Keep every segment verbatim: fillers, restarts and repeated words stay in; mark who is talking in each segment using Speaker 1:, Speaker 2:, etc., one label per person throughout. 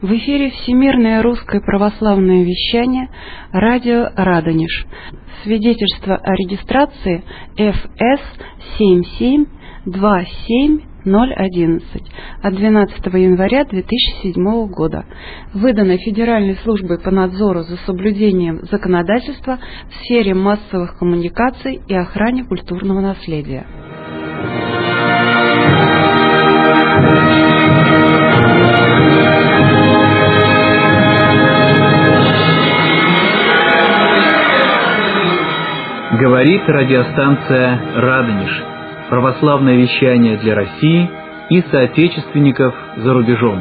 Speaker 1: В эфире Всемирное русское православное вещание, радио Радонеж. Свидетельство о регистрации эф эс семь семь два семь ноль одиннадцать от двенадцатого января две тысячи седьмого года. Выдано Федеральной службой по надзору за соблюдением законодательства в сфере массовых коммуникаций и охране культурного наследия.
Speaker 2: Говорит радиостанция «Радонеж». Православное вещание для России и соотечественников за рубежом.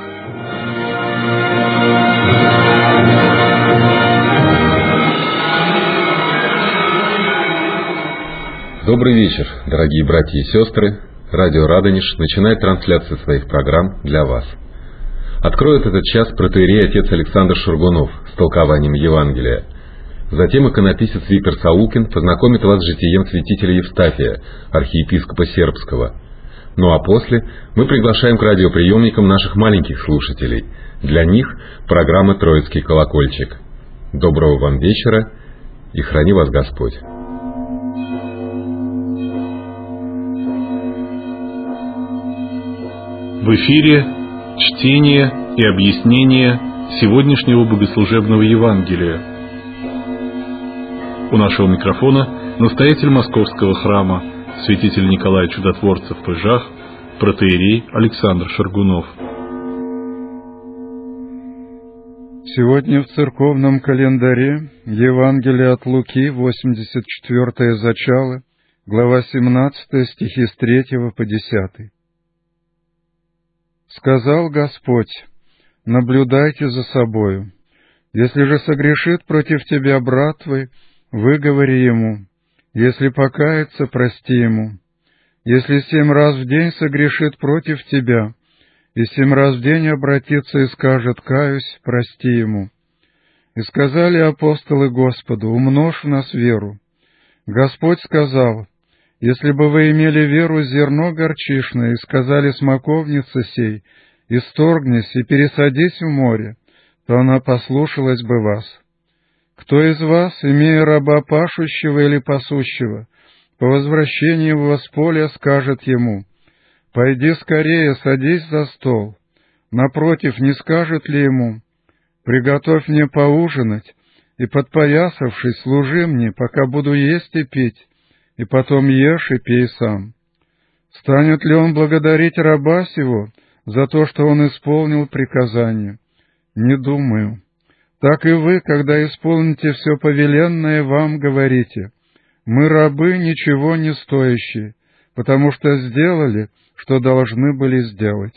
Speaker 3: Добрый вечер, дорогие братья и сестры. Радио «Радонеж» начинает трансляцию своих программ для вас. Откроет этот час протоиерей отец Александр Шаргунов с толкованием Евангелия. Затем иконописец Виктор Саулкин познакомит вас с житием святителя Евстафия, архиепископа Сербского. Ну а после мы приглашаем к радиоприемникам наших маленьких слушателей. Для них программа «Троицкий колокольчик». Доброго вам вечера и храни вас Господь.
Speaker 4: В эфире чтение и объяснение сегодняшнего богослужебного Евангелия. У нашего микрофона настоятель Московского храма, святитель Николай Чудотворцев в Пыжах, протоиерей Александр Шаргунов.
Speaker 5: Сегодня в церковном календаре Евангелие от Луки, восемьдесят четвёртое зачало, глава семнадцатая, стихи с третьего по десятый. «Сказал Господь: наблюдайте за собою. Если же согрешит против тебя брат твой, выговори ему, если покается, прости ему. Если семь раз в день согрешит против тебя, и семь раз в день обратится и скажет: каюсь, прости ему. И сказали апостолы Господу: умножь в нас веру. Господь сказал: если бы вы имели веру зерно горчишное, и сказали смоковнице сей: исторгнись и пересадись в море, то она послушалась бы вас. Кто из вас, имея раба пашущего или пасущего, по возвращении его с поля скажет ему: пойди скорее, садись за стол? Напротив, не скажет ли ему: приготовь мне поужинать, и, подпоясавшись, служи мне, пока буду есть и пить, и потом ешь и пей сам? Станет ли он благодарить раба сего за то, что он исполнил приказание? Не думаю. Так и вы, когда исполните все повеленное вам, говорите: мы рабы, ничего не стоящие, потому что сделали, что должны были сделать.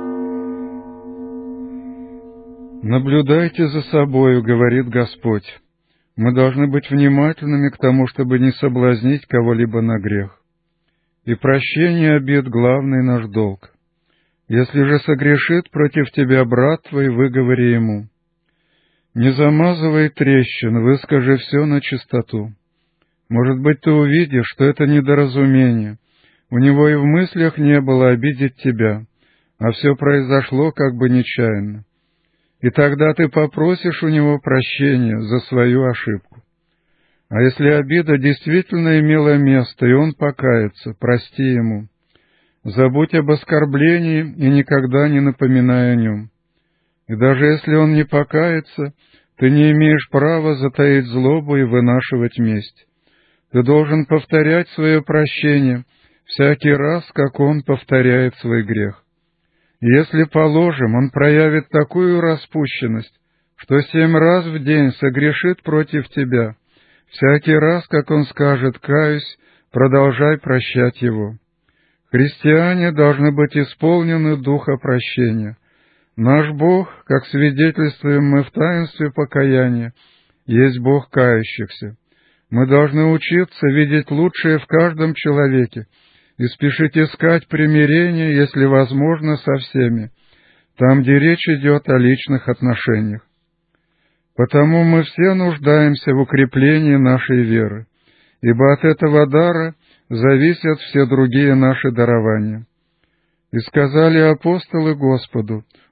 Speaker 5: Наблюдайте за собою, говорит Господь. Мы должны быть внимательными к тому, чтобы не соблазнить кого-либо на грех. И прощение обид — главный наш долг. Если же согрешит против тебя брат твой, выговори ему. Не замазывай трещин, выскажи все на чистоту. Может быть, ты увидишь, что это недоразумение. У него и в мыслях не было обидеть тебя, а все произошло как бы нечаянно. И тогда ты попросишь у него прощения за свою ошибку. А если обида действительно имела место, и он покается, прости ему. Забудь об оскорблении и никогда не напоминай о нем. И даже если он не покается, ты не имеешь права затаить злобу и вынашивать месть. Ты должен повторять свое прощение всякий раз, как он повторяет свой грех. Если, положим, он проявит такую распущенность, что семь раз в день согрешит против тебя, всякий раз, как он скажет: каюсь, продолжай прощать его. Христиане должны быть исполнены духа прощения. Наш Бог, как свидетельствуем мы в таинстве покаяния, есть Бог кающихся. Мы должны учиться видеть лучшее в каждом человеке и спешить искать примирение, если возможно, со всеми, там, где речь идет о личных отношениях. Потому мы все нуждаемся в укреплении нашей веры, ибо от этого дара зависят все другие наши дарования. И сказали апостолы Господу: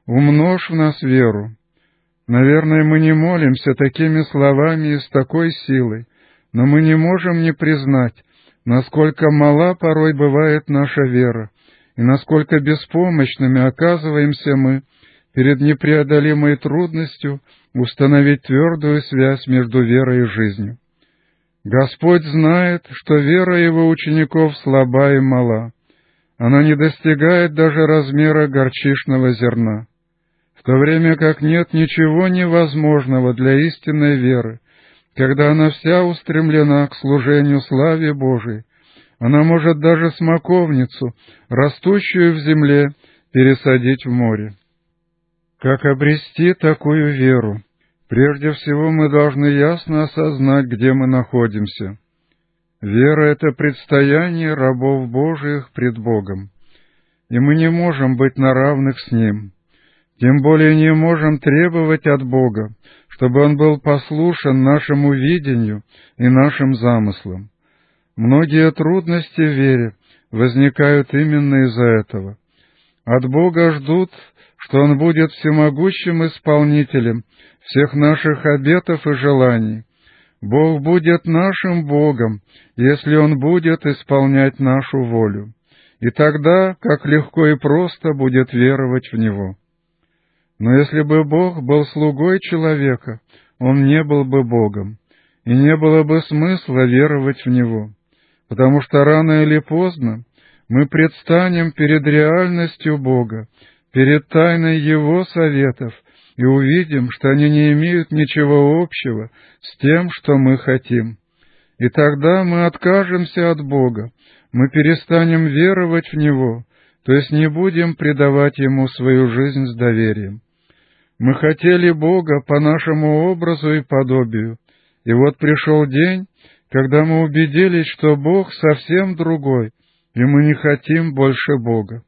Speaker 5: умножь в нас веру. Наверное, мы не молимся такими словами и с такой силой, но мы не можем не признать, насколько мала порой бывает наша вера, и насколько беспомощными оказываемся мы перед непреодолимой трудностью установить твердую связь между верой и жизнью. Господь знает, что вера Его учеников слаба и мала. Она не достигает даже размера горчичного зерна. В то время как нет ничего невозможного для истинной веры, когда она вся устремлена к служению славе Божией, она может даже смоковницу, растущую в земле, пересадить в море. Как обрести такую веру? Прежде всего мы должны ясно осознать, где мы находимся. Вера — это предстояние рабов Божиих пред Богом, и мы не можем быть на равных с Ним. Тем более не можем требовать от Бога, чтобы Он был послушен нашему видению и нашим замыслам. Многие трудности в вере возникают именно из-за этого. От Бога ждут, что Он будет всемогущим исполнителем всех наших обетов и желаний. Бог будет нашим Богом, если Он будет исполнять нашу волю. И тогда, как легко и просто будет веровать в Него. Но если бы Бог был слугой человека, Он не был бы Богом, и не было бы смысла веровать в Него, потому что рано или поздно мы предстанем перед реальностью Бога, перед тайной Его советов, и увидим, что они не имеют ничего общего с тем, что мы хотим. И тогда мы откажемся от Бога, мы перестанем веровать в Него, то есть не будем предавать Ему свою жизнь с доверием. Мы хотели Бога по нашему образу и подобию, и вот пришел день, когда мы убедились, что Бог совсем другой, и мы не хотим больше Бога.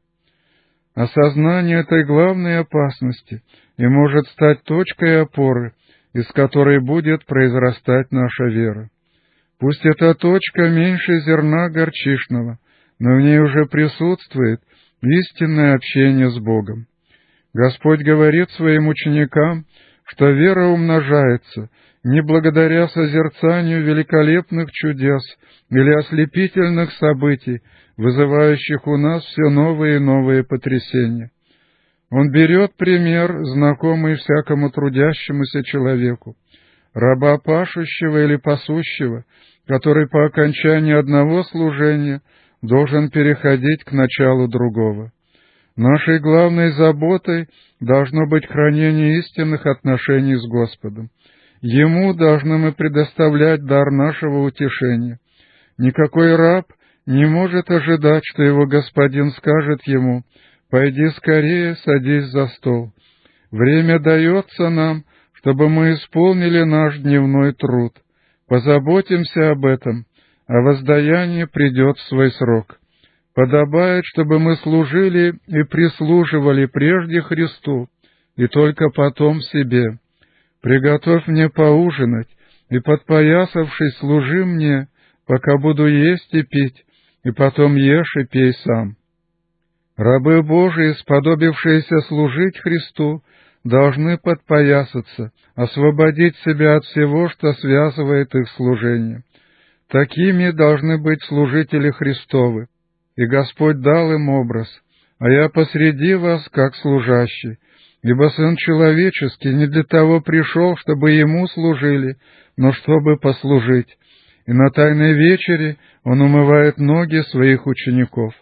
Speaker 5: Осознание этой главной опасности и может стать точкой опоры, из которой будет произрастать наша вера. Пусть эта точка меньше зерна горчичного, но в ней уже присутствует истинное общение с Богом. Господь говорит своим ученикам, что вера умножается не благодаря созерцанию великолепных чудес или ослепительных событий, вызывающих у нас все новые и новые потрясения. Он берет пример, знакомый всякому трудящемуся человеку, раба пашущего или пасущего, который по окончании одного служения должен переходить к началу другого. Нашей главной заботой должно быть хранение истинных отношений с Господом. Ему должны мы предоставлять дар нашего утешения. Никакой раб не может ожидать, что его господин скажет ему: «Пойди скорее, садись за стол». Время дается нам, чтобы мы исполнили наш дневной труд. Позаботимся об этом, а воздаяние придет в свой срок. Подобает, чтобы мы служили и прислуживали прежде Христу, и только потом себе. Приготовь мне поужинать, и, подпоясавшись, служи мне, пока буду есть и пить, и потом ешь и пей сам. Рабы Божии, сподобившиеся служить Христу, должны подпоясаться, освободить себя от всего, что связывает их служение. Такими должны быть служители Христовы, и Господь дал им образ: «А я посреди вас, как служащий, ибо Сын Человеческий не для того пришел, чтобы Ему служили, но чтобы послужить». И на Тайной вечере Он умывает ноги Своих учеников.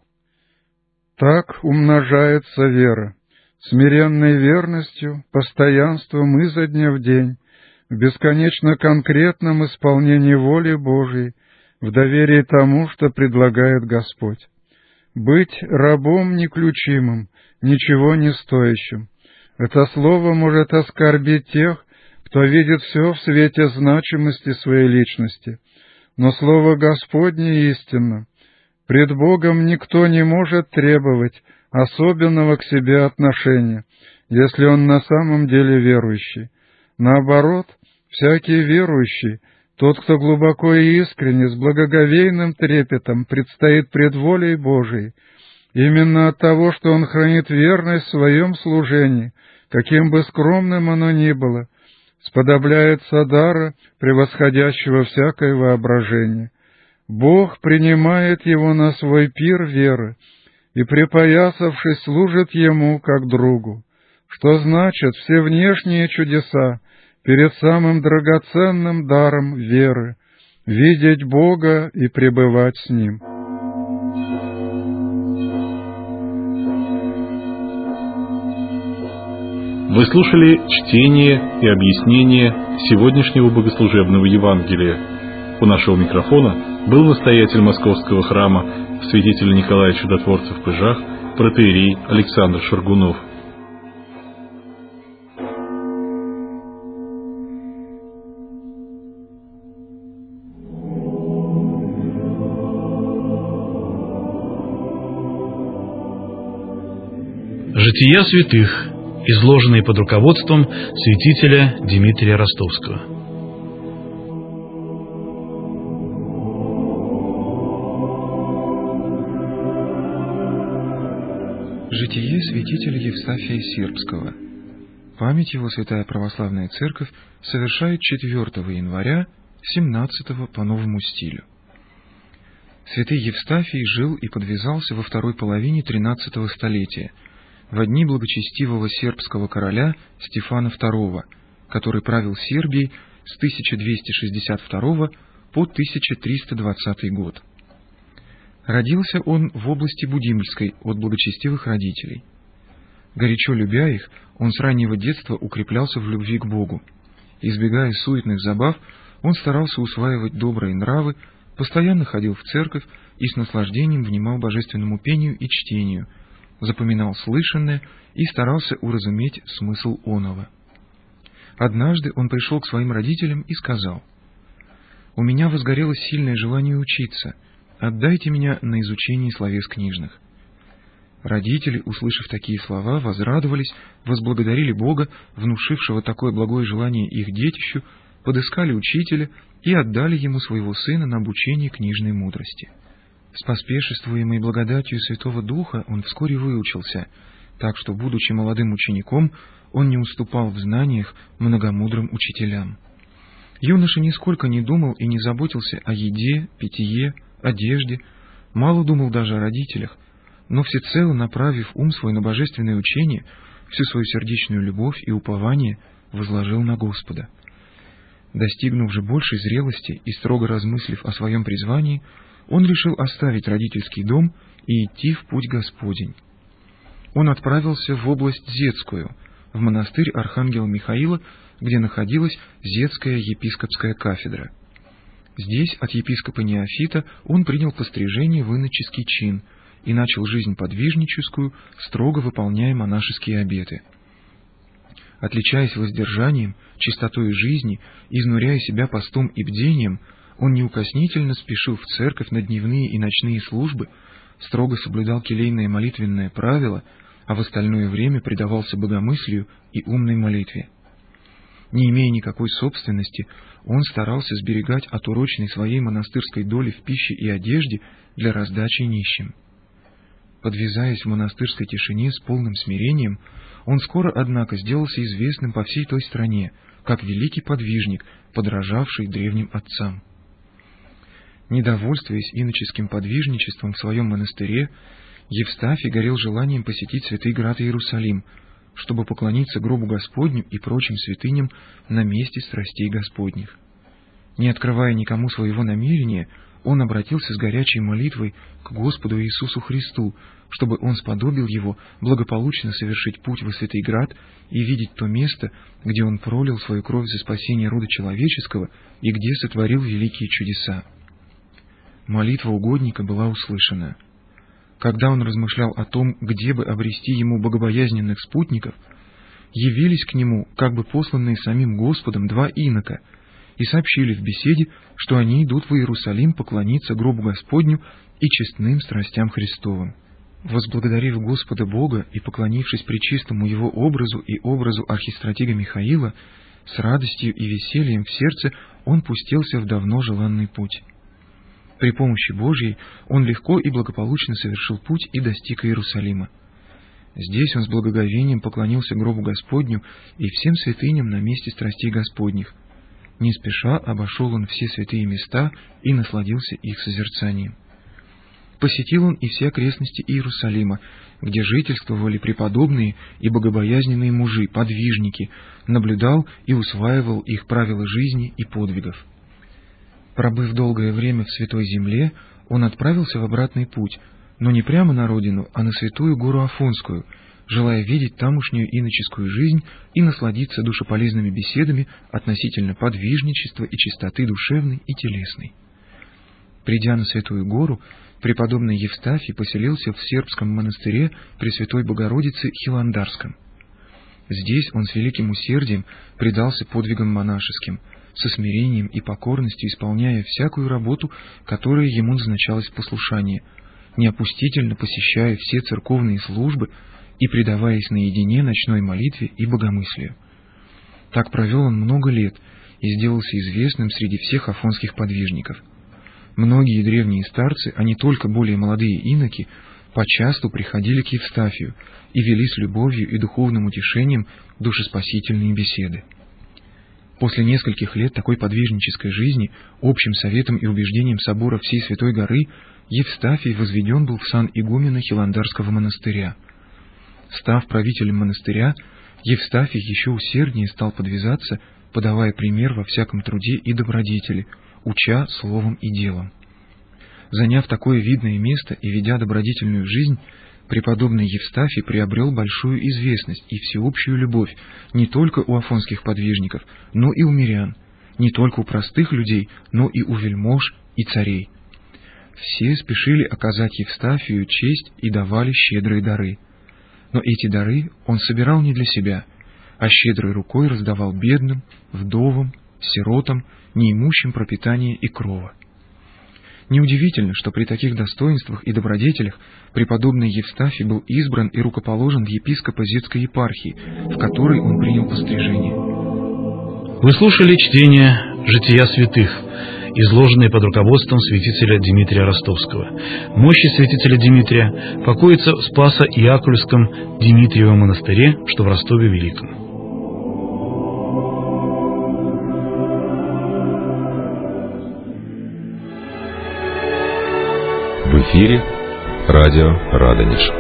Speaker 5: Так умножается вера, смиренной верностью, постоянством изо дня в день, в бесконечно конкретном исполнении воли Божией, в доверии тому, что предлагает Господь. Быть рабом неключимым, ничего не стоящим. Это слово может оскорбить тех, кто видит все в свете значимости своей личности. Но слово Господне истинно. Пред Богом никто не может требовать особенного к себе отношения, если он на самом деле верующий. Наоборот, всякий верующий, тот, кто глубоко и искренне, с благоговейным трепетом предстоит пред волей Божией, Именно от того, что он хранит верность в своем служении, каким бы скромным оно ни было, сподобляется дара, превосходящего всякое воображение. Бог принимает его на свой пир веры и, припоясавшись, служит ему как другу, что значит все внешние чудеса перед самым драгоценным даром веры — видеть Бога и пребывать с Ним.
Speaker 4: Вы слушали чтение и объяснение сегодняшнего богослужебного Евангелия. У нашего микрофона был настоятель Московского храма святителя Николая Чудотворца в Пыжах, протоиерей Александр Шаргунов.
Speaker 6: Жития святых, изложенные под руководством святителя Дмитрия Ростовского.
Speaker 7: Житие святителя Евстафия Сербского. Память его Святая Православная Церковь совершает четвёртого января семнадцатого по новому стилю. Святый Евстафий жил и подвязался во второй половине тринадцатого столетия, в дни благочестивого сербского короля Стефана второго, который правил Сербией с тысяча двести шестьдесят второго по тысяча триста двадцатый год. Родился он в области Будимльской от благочестивых родителей. Горячо любя их, он с раннего детства укреплялся в любви к Богу. Избегая суетных забав, он старался усваивать добрые нравы, постоянно ходил в церковь и с наслаждением внимал божественному пению и чтению, запоминал слышанное и старался уразуметь смысл оного. Однажды он пришел к своим родителям и сказал: «У меня возгорелось сильное желание учиться, отдайте меня на изучение словес книжных». Родители, услышав такие слова, возрадовались, возблагодарили Бога, внушившего такое благое желание их детищу, подыскали учителя и отдали ему своего сына на обучение книжной мудрости. Споспешествуемый благодатью Святого Духа он вскоре выучился, так что, будучи молодым учеником, он не уступал в знаниях многомудрым учителям. Юноша нисколько не думал и не заботился о еде, питье, одежде, мало думал даже о родителях, но всецело направив ум свой на божественное учение, всю свою сердечную любовь и упование возложил на Господа. Достигнув же большей зрелости и строго размыслив о своем призвании, он решил оставить родительский дом и идти в путь Господень. Он отправился в область Зетскую, в монастырь Архангела Михаила, где находилась Зетская епископская кафедра. Здесь от епископа Неофита он принял пострижение в иноческий чин и начал жизнь подвижническую, строго выполняя монашеские обеты. Отличаясь воздержанием, чистотой жизни, изнуряя себя постом и бдением, он неукоснительно спешил в церковь на дневные и ночные службы, строго соблюдал келейное молитвенное правило, а в остальное время предавался богомыслию и умной молитве. Не имея никакой собственности, он старался сберегать от урочной своей монастырской доли в пище и одежде для раздачи нищим. Подвязаясь в монастырской тишине с полным смирением, он скоро, однако, сделался известным по всей той стране, как великий подвижник, подражавший древним отцам. Недовольствуясь иноческим подвижничеством в своем монастыре, Евстафий горел желанием посетить святый град Иерусалим, чтобы поклониться гробу Господню и прочим святыням на месте страстей Господних. Не открывая никому своего намерения, он обратился с горячей молитвой к Господу Иисусу Христу, чтобы Он сподобил его благополучно совершить путь во Святый Град и видеть то место, где Он пролил свою кровь за спасение рода человеческого и где сотворил великие чудеса. Молитва угодника была услышана. Когда он размышлял о том, где бы обрести ему богобоязненных спутников, явились к нему, как бы посланные самим Господом, два инока, и сообщили в беседе, что они идут в Иерусалим поклониться гробу Господню и честным страстям Христовым. Возблагодарив Господа Бога и поклонившись пречистому Его образу и образу архистратига Михаила, с радостью и весельем в сердце он пустился в давно желанный путь. При помощи Божьей он легко и благополучно совершил путь и достиг Иерусалима. Здесь он с благоговением поклонился гробу Господню и всем святыням на месте страстей Господних. Не спеша обошел он все святые места и насладился их созерцанием. Посетил он и все окрестности Иерусалима, где жительствовали преподобные и богобоязненные мужи, подвижники, наблюдал и усваивал их правила жизни и подвигов. Пробыв долгое время в Святой Земле, он отправился в обратный путь, но не прямо на родину, а на Святую Гору Афонскую, желая видеть тамошнюю иноческую жизнь и насладиться душеполезными беседами относительно подвижничества и чистоты душевной и телесной. Придя на Святую Гору, преподобный Евстафий поселился в сербском монастыре Пресвятой Богородицы Хиландарском. Здесь он с великим усердием предался подвигам монашеским, со смирением и покорностью исполняя всякую работу, которая ему назначалась в послушание, неопустительно посещая все церковные службы и предаваясь наедине ночной молитве и богомыслию. Так провел он много лет и сделался известным среди всех афонских подвижников. Многие древние старцы, а не только более молодые иноки, почасту приходили к Евстафию и вели с любовью и духовным утешением душеспасительные беседы. После нескольких лет такой подвижнической жизни, общим советом и убеждением собора всей Святой Горы, Евстафий возведен был в сан игумена Хиландарского монастыря. Став правителем монастыря, Евстафий еще усерднее стал подвязаться, подавая пример во всяком труде и добродетели, уча словом и делом. Заняв такое видное место и ведя добродетельную жизнь, преподобный Евстафий приобрел большую известность и всеобщую любовь не только у афонских подвижников, но и у мирян, не только у простых людей, но и у вельмож и царей. Все спешили оказать Евстафию честь и давали щедрые дары. Но эти дары он собирал не для себя, а щедрой рукой раздавал бедным, вдовам, сиротам, неимущим пропитания и крова. Неудивительно, что при таких достоинствах и добродетелях преподобный Евстафий был избран и рукоположен в епископа Зетской епархии, в которой он принял пострижение.
Speaker 6: Вы слушали чтение «Жития святых», изложенные под руководством святителя Димитрия Ростовского. Мощи святителя Димитрия покоятся в Спасо-Иакульском Димитриевом монастыре, что в Ростове-Великом.
Speaker 3: В эфире радио Радонеж.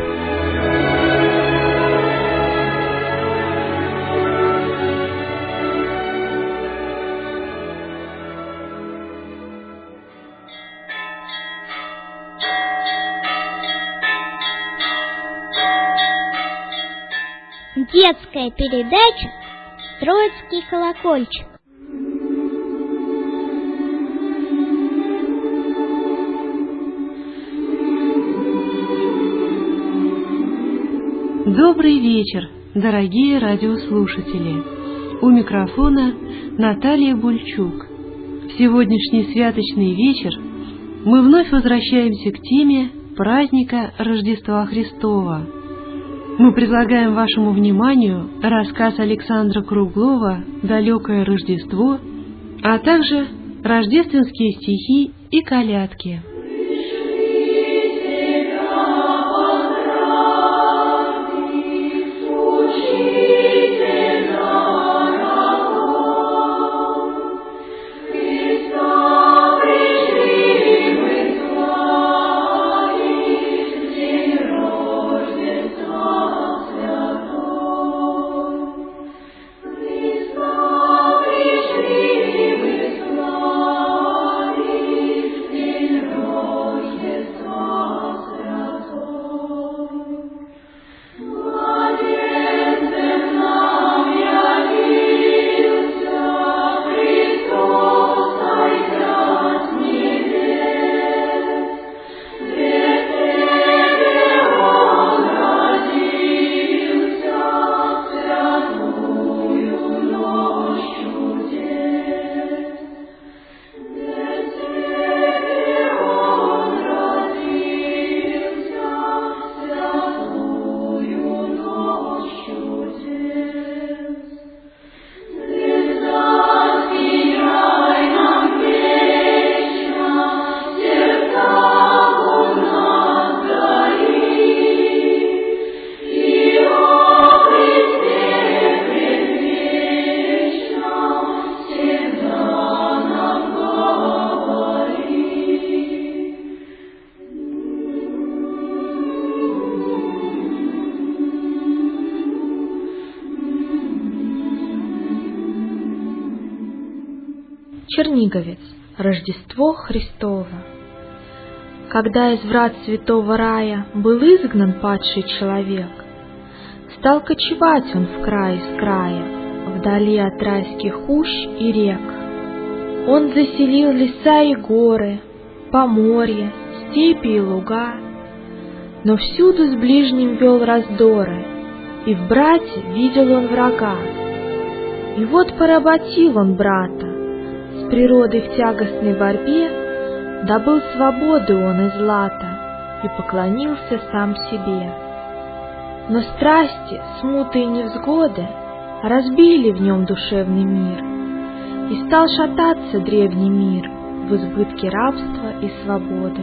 Speaker 8: Детская передача «Троицкий колокольчик».
Speaker 1: Добрый вечер, дорогие радиослушатели! У микрофона Наталья Бульчук. В сегодняшний святочный вечер мы вновь возвращаемся к теме праздника Рождества Христова. Мы предлагаем вашему вниманию рассказ Александра Круглова «Далекое Рождество», а также рождественские стихи и колядки.
Speaker 9: Thank you. Черниговец. Рождество Христово. Когда из врат святого рая был изгнан падший человек, стал кочевать он в край из края, вдали от райских ущ и рек. Он заселил леса и горы, поморья, степи и луга, но всюду с ближним вел раздоры, и в брате видел он врага. И вот поработил он брата, с природой в тягостной борьбе добыл свободы он из злата и поклонился сам себе. Но страсти, смуты и невзгоды разбили в нем душевный мир, и стал шататься древний мир в избытке рабства и свободы.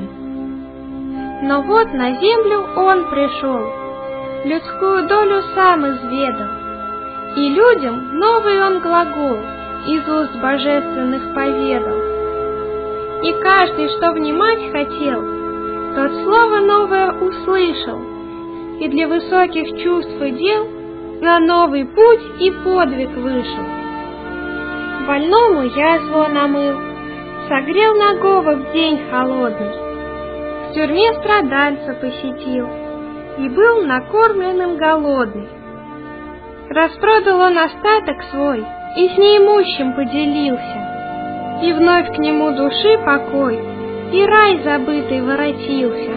Speaker 8: Но вот на землю он пришел, людскую долю сам изведал, и людям новый он глагол из уст божественных поведал. И каждый, что внимать хотел, тот слово новое услышал, и для высоких чувств и дел на новый путь и подвиг вышел. Больному язву он омыл, согрел нагого в день холодный, в тюрьме страдальца посетил и был накормленным голодный. Распродал он остаток свой и с неимущим поделился, и вновь к нему души покой и рай забытый воротился.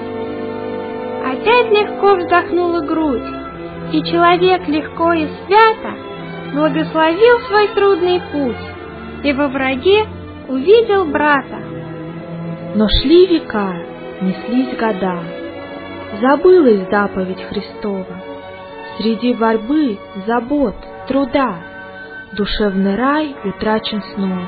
Speaker 8: Опять легко вздохнула грудь, и человек легко и свято благословил свой трудный путь, и во враге увидел брата.
Speaker 9: Но шли века, неслись года, забылась заповедь Христова. Среди борьбы, забот, труда душевный рай утрачен снова.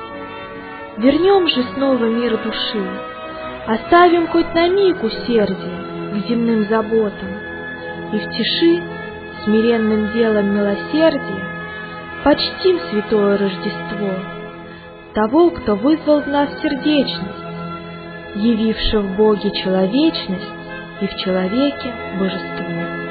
Speaker 9: Вернем же снова мир души, оставим хоть на миг усердие к земным заботам, и в тиши смиренным делом милосердия почтим святое Рождество, того, кто вызвал в нас сердечность, явивший в Боге человечность и в человеке божество.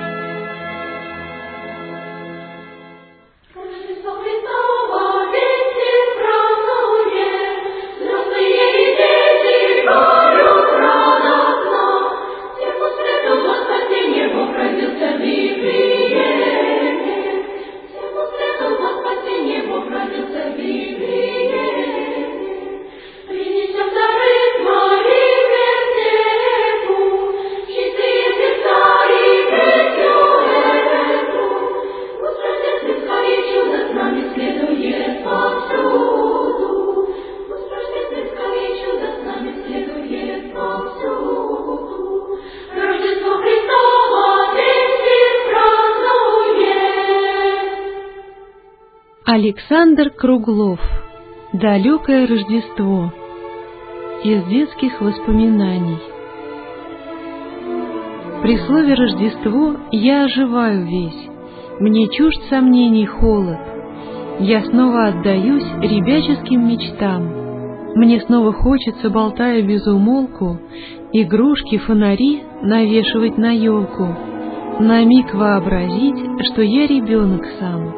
Speaker 1: Александр Круглов. Далекое Рождество. Из детских воспоминаний. При слове «Рождество» я оживаю весь, мне чужд сомнений холод. Я снова отдаюсь ребяческим мечтам. Мне снова хочется, болтая без умолку, игрушки, фонари навешивать на елку, на миг вообразить, что я ребенок сам.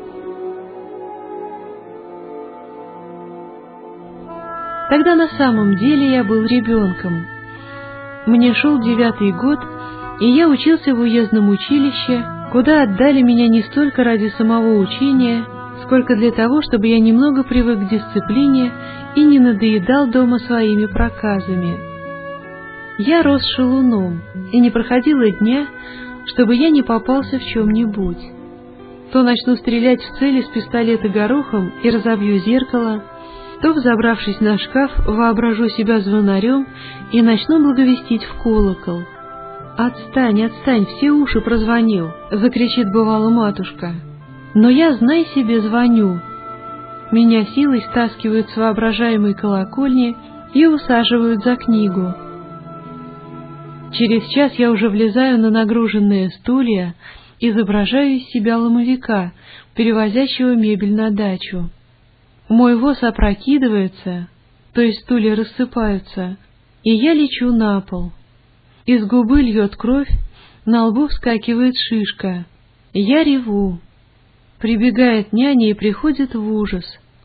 Speaker 1: Тогда на самом деле я был ребенком. Мне шел девятый год, и я учился в уездном училище, куда отдали меня не столько ради самого учения, сколько для того, чтобы я немного привык к дисциплине и не надоедал дома своими проказами. Я рос шалуном, и не проходило дня, чтобы я не попался в чем-нибудь. То начну стрелять в цель из пистолета горохом и разобью зеркало, то, взобравшись на шкаф, воображу себя звонарем и начну благовестить в колокол. «Отстань, отстань, все уши прозвонил!» — закричит бывало матушка. Но я, знай себе, звоню. Меня силой стаскивают с воображаемой колокольни и усаживают за книгу. Через час я уже влезаю на нагруженные стулья, изображаю из себя ломовика, перевозящего мебель на дачу. Мой воз опрокидывается, то есть стулья рассыпаются, и я лечу на пол. Из губы льет кровь, на лбу вскакивает шишка. Я реву. Прибегает няня и приходит в ужас.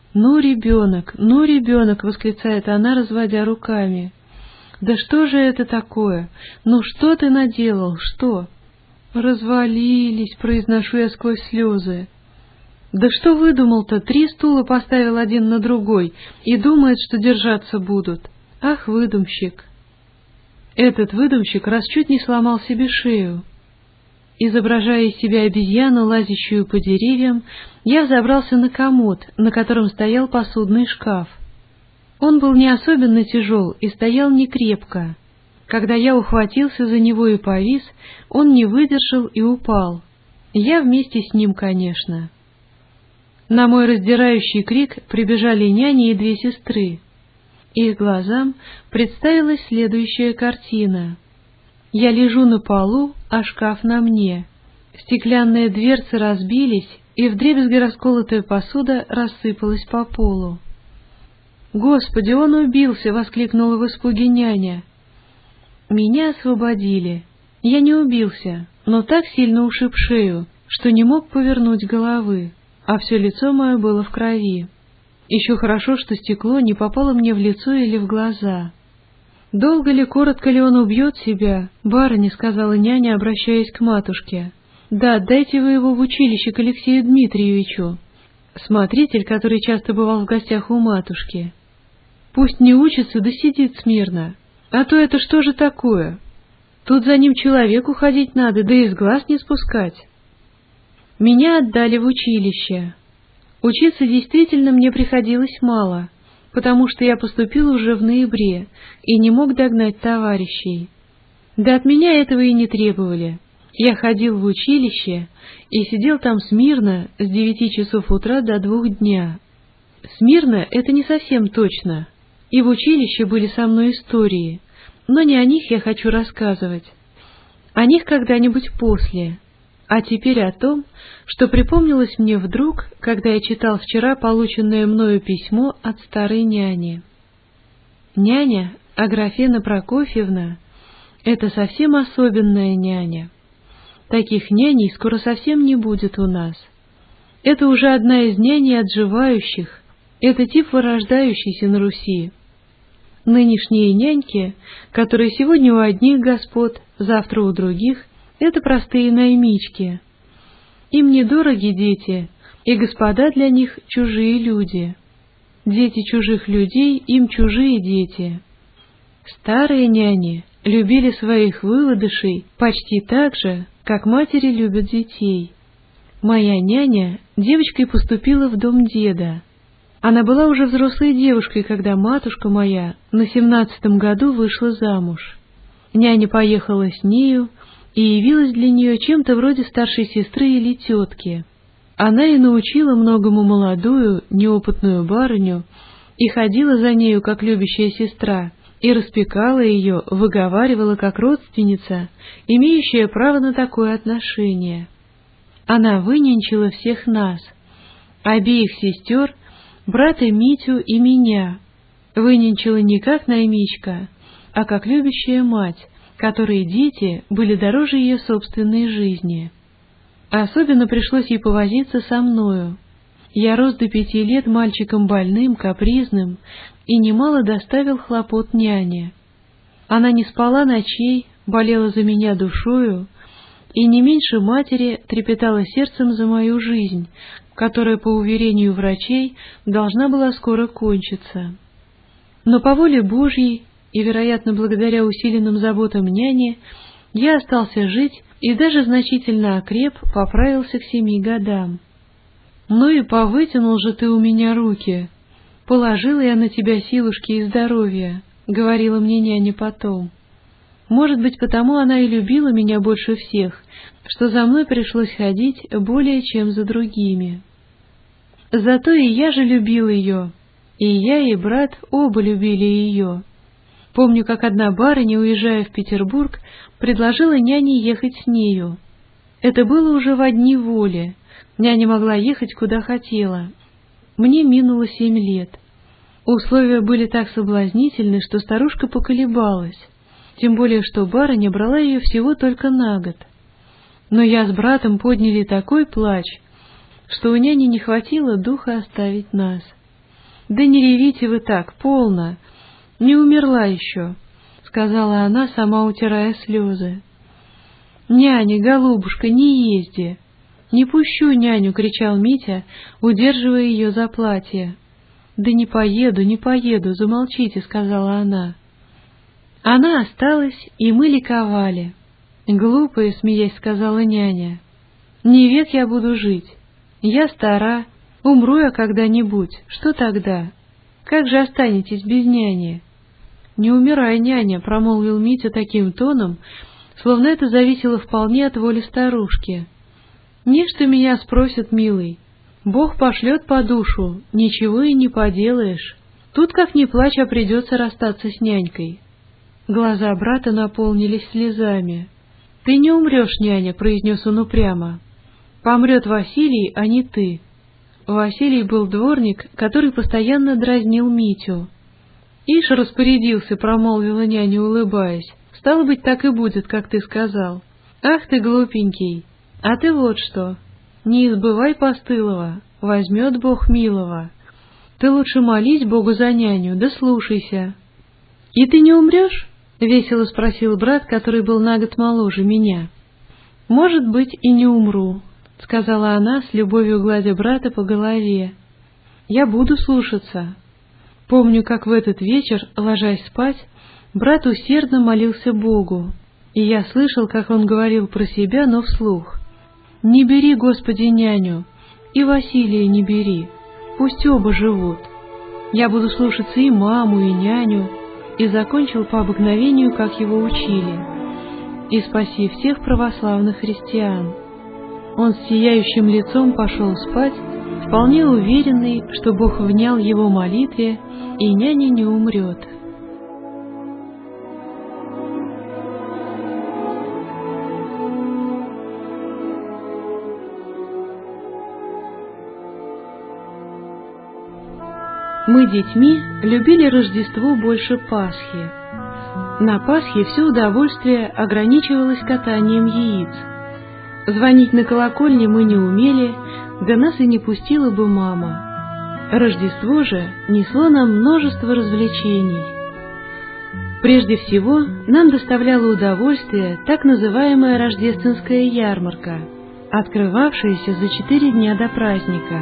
Speaker 10: «Ну, ребенок, ну, ребенок!» — восклицает она, разводя руками. «Да что же это такое? Ну, что ты наделал, что?» «Развалились», — произношу я сквозь слезы. «Да что выдумал-то? Три стула поставил один на другой и думает, что держаться будут. Ах, выдумщик!» Этот выдумщик раз чуть не сломал себе шею. Изображая из себя обезьяну, лазящую по деревьям, я взобрался на комод, на котором стоял посудный шкаф. Он был не особенно тяжел и стоял не крепко. Когда я ухватился за него и повис, он не выдержал и упал. Я вместе с ним, конечно. На мой раздирающий крик прибежали няни и две сестры. Их глазам представилась следующая картина. Я лежу на полу, а шкаф на мне. Стеклянные дверцы разбились, и вдребезги расколотая посуда рассыпалась по полу. «Господи, он убился!» — воскликнула в испуге няня. Меня освободили. Я не убился, но так сильно ушиб шею, что не мог повернуть головы, а все лицо мое было в крови. Еще хорошо, что стекло не попало мне в лицо или в глаза. «Долго ли, коротко ли он убьет себя?» — барыня сказала няня, обращаясь к матушке. «Да, дайте вы его в училище к Алексею Дмитриевичу, смотритель, который часто бывал в гостях у матушки. Пусть не учится, да сидит смирно. А то это что же такое? Тут за ним человеку ходить надо, да из глаз не спускать». Меня отдали в училище. Учиться действительно мне приходилось мало, потому что я поступил уже в ноябре и не мог догнать товарищей. Да от меня этого и не требовали. Я ходил в училище и сидел там смирно с девяти часов утра до двух дня. Смирно — это не совсем точно. И в училище были со мной истории, но не о них я хочу рассказывать. О них когда-нибудь после. А теперь о том, что припомнилось мне вдруг, когда я читал вчера полученное мною письмо от старой няни. Няня Аграфена Прокофьевна — это совсем особенная няня. Таких няней скоро совсем не будет у нас. Это уже одна из няней отживающих, это тип вырождающийся на Руси. Нынешние няньки, которые сегодня у одних господ, завтра у других, это простые наймички. Им недороги дети, и господа для них чужие люди. Дети чужих людей им чужие дети. Старые няни любили своих вылодышей почти так же, как матери любят детей. Моя няня девочкой поступила в дом деда. Она была уже взрослой девушкой, когда матушка моя на семнадцатом году вышла замуж. Няня поехала с нею и явилась для нее чем-то вроде старшей сестры или тетки. Она и научила многому молодую, неопытную барыню, и ходила за нею, как любящая сестра, и распекала ее, выговаривала как родственница, имеющая право на такое отношение. Она вынянчила всех нас, обеих сестер, брата Митю и меня, вынянчила не как наймичка, а как любящая мать, которой дети были дороже ее собственной жизни. Особенно пришлось ей повозиться со мною. Я рос до пяти лет мальчиком больным, капризным, и немало доставил хлопот няне. Она не спала ночей, болела за меня душою, и не меньше матери трепетала сердцем за мою жизнь, которая, по уверению врачей, должна была скоро кончиться. Но по воле Божьей, и, вероятно, благодаря усиленным заботам няни, я остался жить и даже значительно окреп, поправился к семи годам. «Ну и повытянул же ты у меня руки. Положила я на тебя силушки и здоровья», — говорила мне няня потом. Может быть, потому она и любила меня больше всех, что за мной пришлось ходить более чем за другими. Зато и я же любил ее, и я, и брат оба любили ее. Помню, как одна барыня, уезжая в Петербург, предложила няне ехать с нею. Это было уже во дни воли. Няня могла ехать куда хотела. Мне минуло семь лет. Условия были так соблазнительны, что старушка поколебалась, тем более что барыня брала ее всего только на год. Но я с братом подняли такой плач, что у няни не хватило духа оставить нас. Да не ревите вы так, полно. Не умерла еще, — сказала она, сама утирая слезы. «Няня, голубушка, не езди!» «Не пущу няню!» — кричал Митя, удерживая ее за платье. «Да не поеду, не поеду, замолчите!» — сказала она. Она осталась, и мы ликовали. «Глупая, — смеясь, сказала няня, — не век я буду жить. Я стара, умру я когда-нибудь. Что тогда? Как же останетесь без няни?» «Не умирай, няня!» — промолвил Митя таким тоном, словно это зависело вполне от воли старушки. «Нечто меня спросят, милый. Бог пошлет по душу, ничего и не поделаешь. Тут как ни плачь, а придется расстаться с нянькой». Глаза брата наполнились слезами. «Ты не умрешь, няня», — произнес он упрямо. «Помрет Василий, а не ты». Василий был дворник, который постоянно дразнил Митю. «Ишь, распорядился», — промолвила няня, улыбаясь. «Стало быть, так и будет, как ты сказал. Ах ты, глупенький! А ты вот что, не избывай постылого, возьмет Бог милого. Ты лучше молись Богу за няню, да слушайся». «И ты не умрешь?» — весело спросил брат, который был на год моложе меня. «Может быть, и не умру», — сказала она, с любовью гладя брата по голове. «Я буду слушаться». Помню, как в этот вечер, ложась спать, брат усердно молился Богу, и я слышал, как он говорил про себя, но вслух: «Не бери, Господи, няню, и Василия не бери, пусть оба живут. Я буду слушаться и маму, и няню», и закончил по обыкновению, как его учили: «И спаси всех православных христиан». Он с сияющим лицом пошел спать, вполне уверенный, что Бог внял его молитве, и няня не умрет. Мы детьми любили Рождество больше Пасхи. На Пасхе все удовольствие ограничивалось катанием яиц. Звонить на колокольне мы не умели, да нас и не пустила бы мама. Рождество же несло нам множество развлечений. Прежде всего, нам доставляло удовольствие так называемая рождественская ярмарка, открывавшаяся за четыре дня до праздника.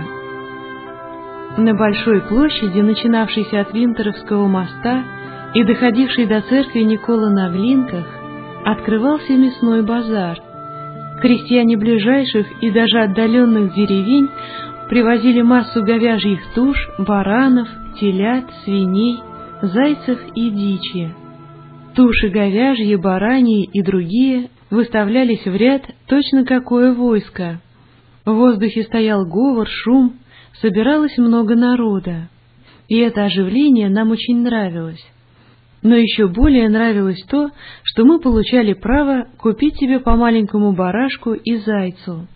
Speaker 10: На большой площади, начинавшейся от Винтеровского моста и доходившей до церкви Никола на Глинках, открывался мясной базар. Крестьяне ближайших и даже отдаленных деревень привозили массу говяжьих туш, баранов, телят, свиней, зайцев и дичи. Туши говяжьи, бараньи и другие выставлялись в ряд точно какое войско. В воздухе стоял говор, шум, собиралось много народа, и это оживление нам очень нравилось. Но еще более нравилось то, что мы получали право купить себе по маленькому барашку и зайцу.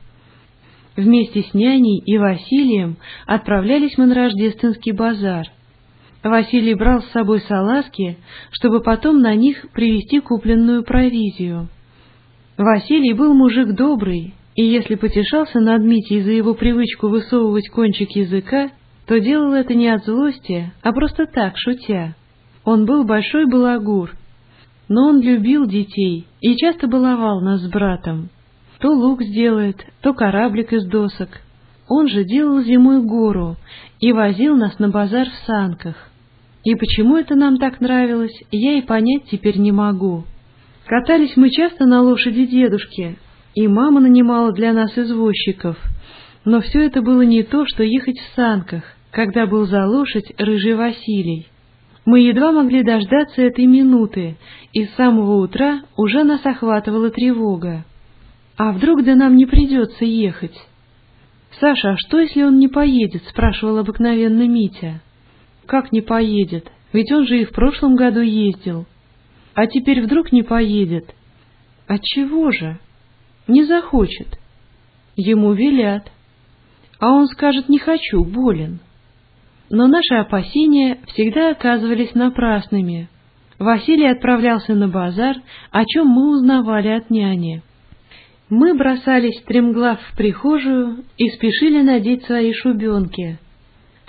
Speaker 10: Вместе с няней и Василием отправлялись мы на рождественский базар. Василий брал с собой салазки, чтобы потом на них привезти купленную провизию. Василий был мужик добрый, и если потешался над Митей за его привычку высовывать кончик языка, то делал это не от злости, а просто так, шутя. Он был большой балагур, но он любил детей и часто баловал нас с братом. То лук сделает, то кораблик из досок. Он же делал зимой гору и возил нас на базар в санках. И почему это нам так нравилось, я и понять теперь не могу. Катались мы часто на лошади дедушки, и мама нанимала для нас извозчиков, но все это было не то, что ехать в санках, когда был за лошадь рыжий Василий. Мы едва могли дождаться этой минуты, и с самого утра уже нас охватывала тревога. А вдруг да нам не придется ехать? «Саша, а что, если он не поедет?» — спрашивал обыкновенно Митя. «Как не поедет? Ведь он же и в прошлом году ездил. А теперь вдруг не поедет? Отчего же? Не захочет. Ему велят. А он скажет: не хочу, болен». Но наши опасения всегда оказывались напрасными. Василий отправлялся на базар, о чем мы узнавали от няни. Мы бросались стремглав в прихожую и спешили надеть свои шубенки.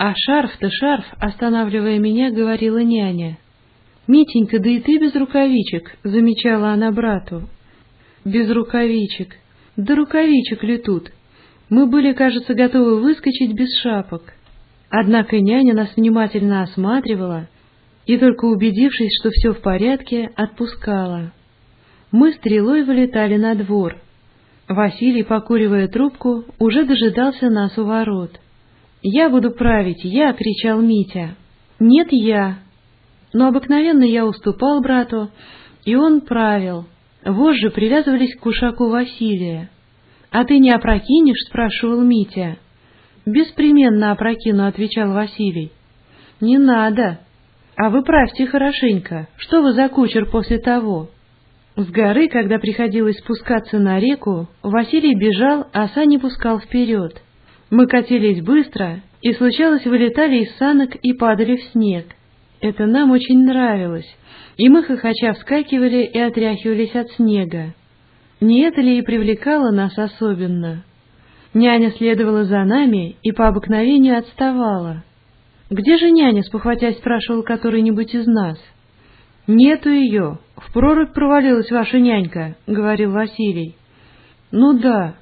Speaker 10: А шарф-то шарф, останавливая меня, говорила няня. «Митенька, да и ты без рукавичек», — замечала она брату. «Без рукавичек. Да рукавичек ли тут? Мы были, кажется, готовы выскочить без шапок». Однако няня нас внимательно осматривала и, только убедившись, что все в порядке, отпускала. Мы стрелой вылетали на двор. Василий, покуривая трубку, уже дожидался нас у ворот. «Я буду править, я!» — кричал Митя. «Нет, я!» Но обыкновенно я уступал брату, и он правил. Вожжи привязывались к кушаку Василия. «А ты не опрокинешь?» — спрашивал Митя. «Беспременно опрокину», — отвечал Василий. «Не надо. А вы правьте хорошенько. Что вы за кучер после того?» С горы, когда приходилось спускаться на реку, Василий бежал, а сани пускал вперед. Мы катились быстро, и, случалось, вылетали из санок и падали в снег. Это нам очень нравилось, и мы хохоча вскакивали и отряхивались от снега. Не это ли и привлекало нас особенно? Няня следовала за нами и по обыкновению отставала. «Где же няня?» — спохватясь спрашивал который-нибудь из нас. «Нету ее. В прорубь провалилась ваша нянька», — говорил Василий. «Ну да.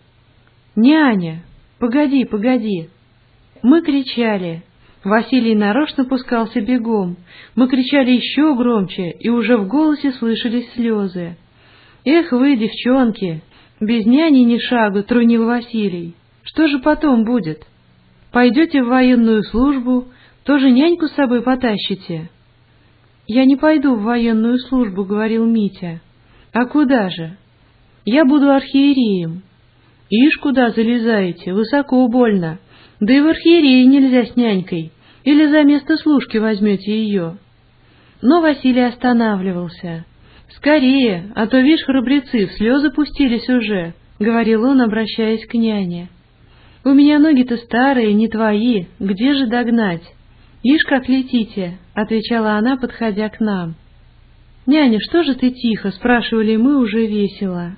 Speaker 10: Няня! Погоди, погоди!» Мы кричали. Василий нарочно пускался бегом. Мы кричали еще громче, и уже в голосе слышались слезы. «Эх вы, девчонки! Без няни ни шагу!» — трунил Василий. «Что же потом будет? Пойдете в военную службу, тоже няньку с собой потащите?» «Я не пойду в военную службу», — говорил Митя. «А куда же?» «Я буду архиереем». «Ишь, куда залезаете, высоко больно. Да и в архиерее нельзя с нянькой. Или за место служки возьмете ее». Но Василий останавливался. «Скорее, а то, вишь, храбрецы, в слезы пустились уже», — говорил он, обращаясь к няне. «У меня ноги-то старые, не твои, где же догнать?» «Ишь, как летите», — отвечала она, подходя к нам. «Няня, что же ты тихо?» — спрашивали мы уже весело.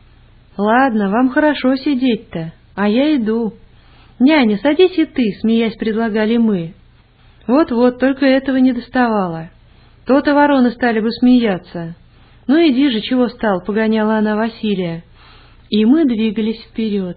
Speaker 10: «Ладно, вам хорошо сидеть-то, а я иду». «Няня, садись и ты», — смеясь предлагали мы. «Вот-вот, только этого не доставало. То-то вороны стали бы смеяться». «Ну иди же, чего стал?» — погоняла она Василия. И мы двигались вперед.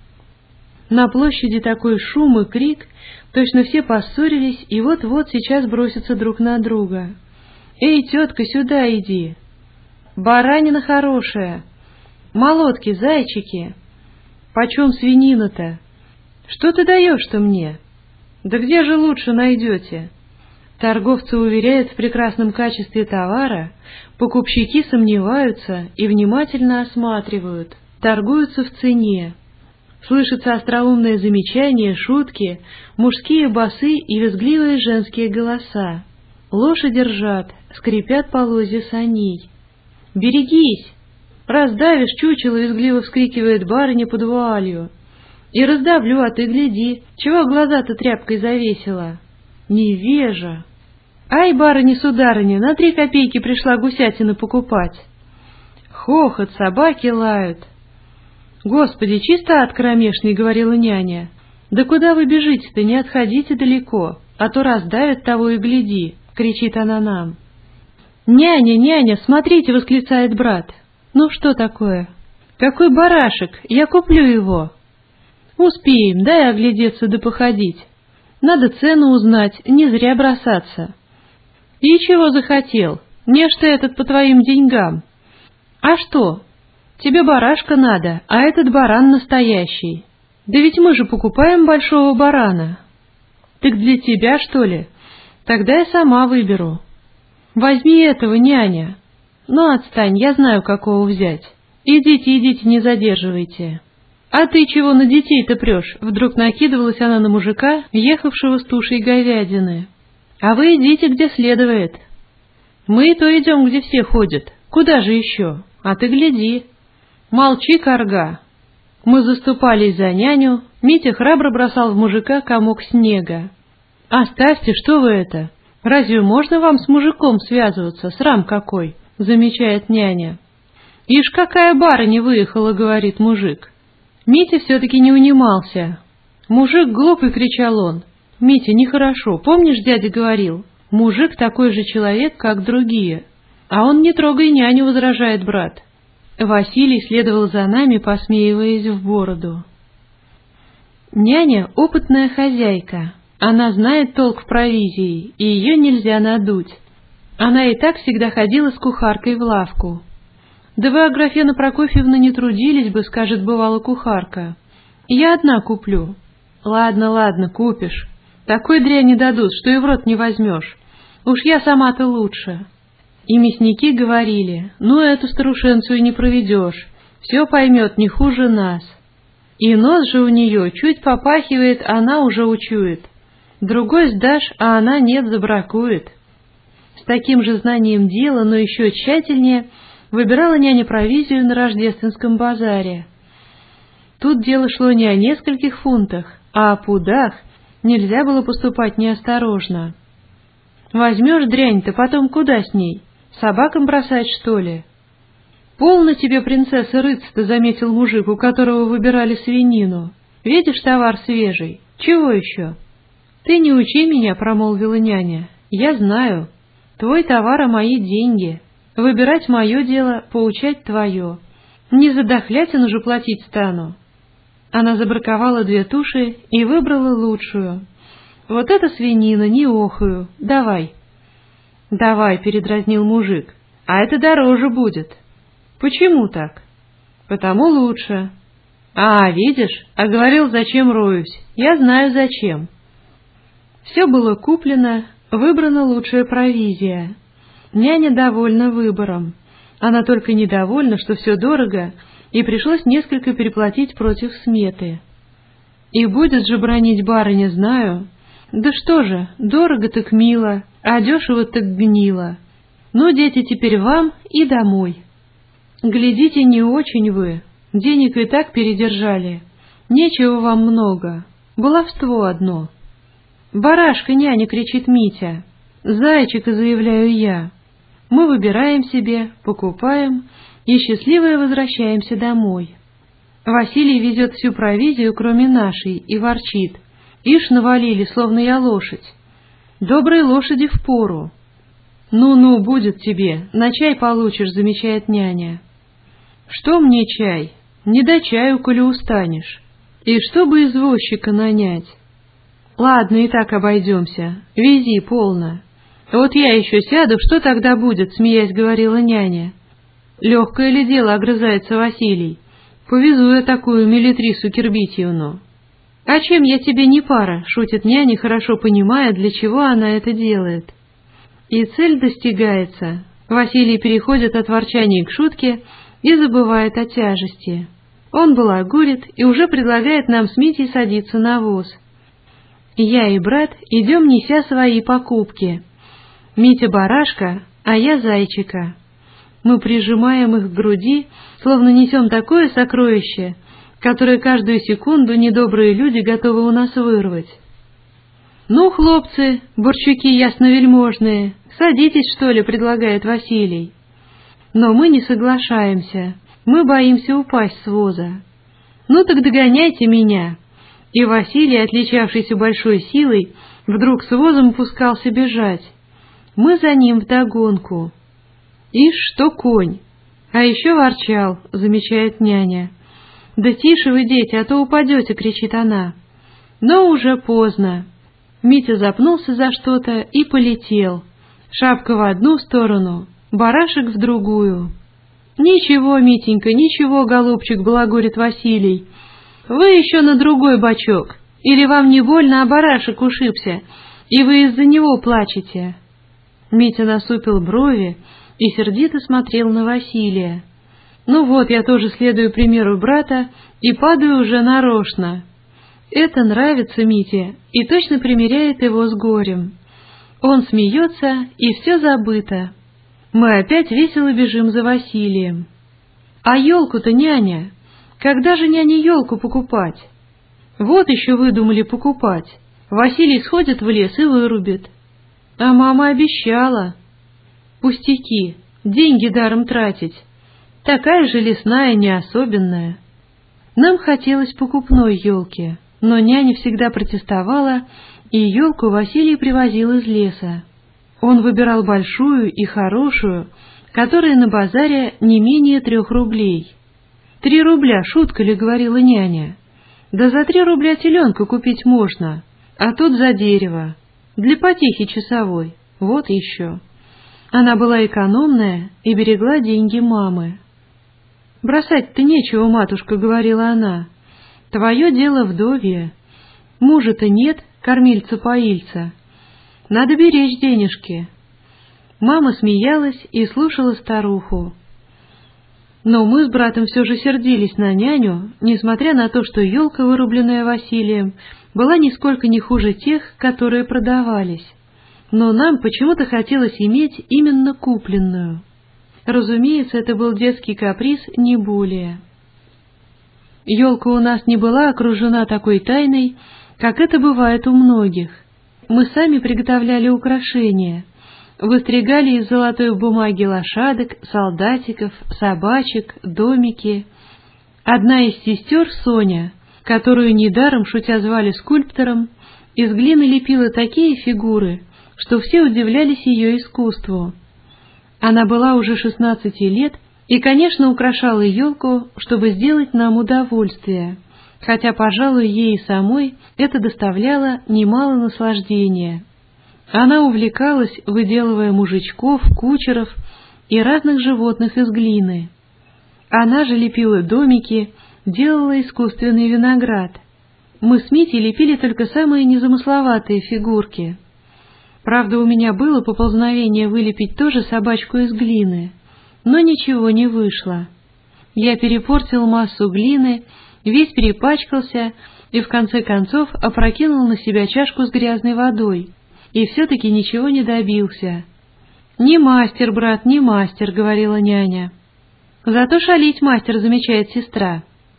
Speaker 10: На площади такой шум и крик, точно все поссорились и вот-вот сейчас бросятся друг на друга. «Эй, тетка, сюда иди! Баранина хорошая! Молотки, зайчики! Почем свинина-то? Что ты даешь-то мне? Да где же лучше найдете?» Торговцы уверяют в прекрасном качестве товара, покупщики сомневаются и внимательно осматривают, торгуются в цене. Слышатся остроумные замечания, шутки, мужские басы и визгливые женские голоса. Лошади ржат, скрипят полозья саней. «Берегись! Раздавишь чучело!» — визгливо вскрикивает барыня под вуалью. «И раздавлю, а ты гляди, чего глаза-то тряпкой завесила?» «Невежа!» «Ай, барыня-сударыня, на три копейки пришла гусятины покупать!» Хохот, собаки лают. «Господи, чисто ад кромешный!» — говорила няня. «Да куда вы бежите-то, не отходите далеко, а то раздавят того и гляди!» — кричит она нам. «Няня, няня, смотрите!» — восклицает брат. «Ну что такое?» «Какой барашек! Я куплю его!» «Успеем, дай оглядеться да походить. Надо цену узнать, не зря бросаться». «И чего захотел? Нечто этот по твоим деньгам». «А что? Тебе барашка надо, а этот баран настоящий. Да ведь мы же покупаем большого барана». «Так для тебя, что ли? Тогда я сама выберу». «Возьми этого, няня». «Ну, отстань, я знаю, какого взять. Идите, идите, не задерживайте». «А ты чего на детей-то прешь?» — вдруг накидывалась она на мужика, ехавшего с тушей говядины. «А вы идите, где следует». «Мы и то идем, где все ходят. Куда же еще? А ты гляди». «Молчи, карга». Мы заступались за няню, Митя храбро бросал в мужика комок снега. «Оставьте, что вы это? Разве можно вам с мужиком связываться, срам какой?» — замечает няня. «Ишь, какая барыня выехала!» — говорит мужик. Митя все-таки не унимался. «Мужик глупый!» — кричал он. Митя, нехорошо. Помнишь, дядя говорил, мужик такой же человек, как другие. А он не трогай няню, возражает брат. Василий следовал за нами, посмеиваясь в бороду. Няня — опытная хозяйка. Она знает толк в провизии, и ее нельзя надуть. Она и так всегда ходила с кухаркой в лавку. «Да вы, Аграфена Прокофьевна, не трудились бы», — скажет бывала кухарка. «Я одна куплю». «Ладно, ладно, купишь. Такой дряни дадут, что и в рот не возьмешь. Уж я сама-то лучше». И мясники говорили: «Ну, эту старушенцу и не проведешь, все поймет не хуже нас». И нос же у нее чуть попахивает, она уже учует. Другой сдашь, а она нет, забракует. С таким же знанием дела, но еще тщательнее, выбирала няня провизию на рождественском базаре. Тут дело шло не о нескольких фунтах, а о пудах. Нельзя было поступать неосторожно. Возьмешь дрянь-то, потом куда с ней? Собакам бросать, что ли? «Полно тебе, принцесса, рыться-то», — заметил мужик, у которого выбирали свинину. «Видишь, товар свежий. Чего еще?» «Ты не учи меня», — промолвила няня. «Я знаю. Твой товар, а мои деньги. Выбирать мое дело, поучать твое. Не за дохлятину же платить стану». Она забраковала две туши и выбрала лучшую. «Вот эта свинина, не охую. Давай». «Давай», — передразнил мужик. «А это дороже будет». «Почему так?» «Потому лучше». «А, видишь, а говорил, зачем роюсь. Я знаю, зачем». Все было куплено, выбрана лучшая провизия. Няня довольна выбором. Она только недовольна, что все дорого, и пришлось несколько переплатить против сметы. И будет же бранить барыня, знаю. Да что же, дорого так мило, а дешево так гнило. Ну, дети, теперь вам и домой. Глядите, не очень вы, денег и так передержали. Нечего вам много, баловство одно. «Барашка, няня!» — кричит Митя. «Зайчика!» — заявляю я. Мы выбираем себе, покупаем и счастливые возвращаемся домой. Василий везет всю провизию, кроме нашей, и ворчит: «Ишь, навалили, словно я лошадь. Доброй лошади впору». «Ну-ну, будет тебе, на чай получишь», — замечает няня. «Что мне чай? Не до чаю, коли устанешь. И чтобы извозчика нанять». «Ладно, и так обойдемся. Вези полно». «Вот я еще сяду, что тогда будет?» — смеясь говорила няня. «Легкое ли дело?» — огрызается Василий. «Повезу я такую Мелитрису Кирбитьевну». «А чем я тебе не пара?» — шутит няня, хорошо понимая, для чего она это делает. И цель достигается. Василий переходит от ворчания к шутке и забывает о тяжести. Он балагурит и уже предлагает нам с Митей садиться на воз. Я и брат идем, неся свои покупки. Митя барашка, а я зайчика. Мы прижимаем их к груди, словно несем такое сокровище, которое каждую секунду недобрые люди готовы у нас вырвать. «Ну, хлопцы, бурчуки ясновельможные, садитесь, что ли», — предлагает Василий. Но мы не соглашаемся, мы боимся упасть с воза. «Ну так догоняйте меня». И Василий, отличавшийся большой силой, вдруг с возом пускался бежать. Мы за ним вдогонку. «Ишь, что конь!» «А еще ворчал», — замечает няня. «Да тише вы, дети, а то упадете», — кричит она. Но уже поздно. Митя запнулся за что-то и полетел. Шапка в одну сторону, барашек в другую. «Ничего, Митенька, ничего, голубчик», — балагурит Василий. «Вы еще на другой бочок. Или вам не больно, а барашек ушибся, и вы из-за него плачете?» Митя насупил брови и сердито смотрел на Василия. Ну вот, я тоже следую примеру брата и падаю уже нарочно. Это нравится Мите и точно примиряет его с горем. Он смеется, и все забыто. Мы опять весело бежим за Василием. «А елку-то, няня? Когда же, няня, елку покупать?» «Вот еще выдумали покупать. Василий сходит в лес и вырубит». «А мама обещала». «Пустяки, деньги даром тратить. Такая же лесная, не особенная». Нам хотелось покупной елки, но няня всегда протестовала и елку Василий привозил из леса. Он выбирал большую и хорошую, которая на базаре не менее трех рублей. «Три рубля, шутка ли?» — говорила няня. «Да за три рубля теленка купить можно, а тут за дерево, для потехи часовой, вот еще». Она была экономная и берегла деньги мамы. «Бросать-то нечего, матушка», — говорила она. «Твое дело вдовье. Мужа-то нет, кормильца-поильца. Надо беречь денежки». Мама смеялась и слушала старуху. Но мы с братом все же сердились на няню, несмотря на то, что елка, вырубленная Василием, была нисколько не хуже тех, которые продавались. Но нам почему-то хотелось иметь именно купленную. Разумеется, это был детский каприз, не более. Елка у нас не была окружена такой тайной, как это бывает у многих. Мы сами приготовляли украшения, выстригали из золотой бумаги лошадок, солдатиков, собачек, домики. Одна из сестер, Соня, которую недаром шутя звали скульптором, из глины лепила такие фигуры, что все удивлялись ее искусству. Она была уже шестнадцати лет и, конечно, украшала елку, чтобы сделать нам удовольствие, хотя, пожалуй, ей самой это доставляло немало наслаждения. Она увлекалась, выделывая мужичков, кучеров и разных животных из глины. Она же лепила домики, делала искусственный виноград. Мы с Митей лепили только самые незамысловатые фигурки. Правда, у меня было поползновение вылепить тоже собачку из глины, но ничего не вышло. Я перепортил массу глины, весь перепачкался и в конце концов опрокинул на себя чашку с грязной водой, и все-таки ничего не добился. «Не мастер, брат, не мастер», — говорила няня. «Зато шалить мастер», — замечает сестра.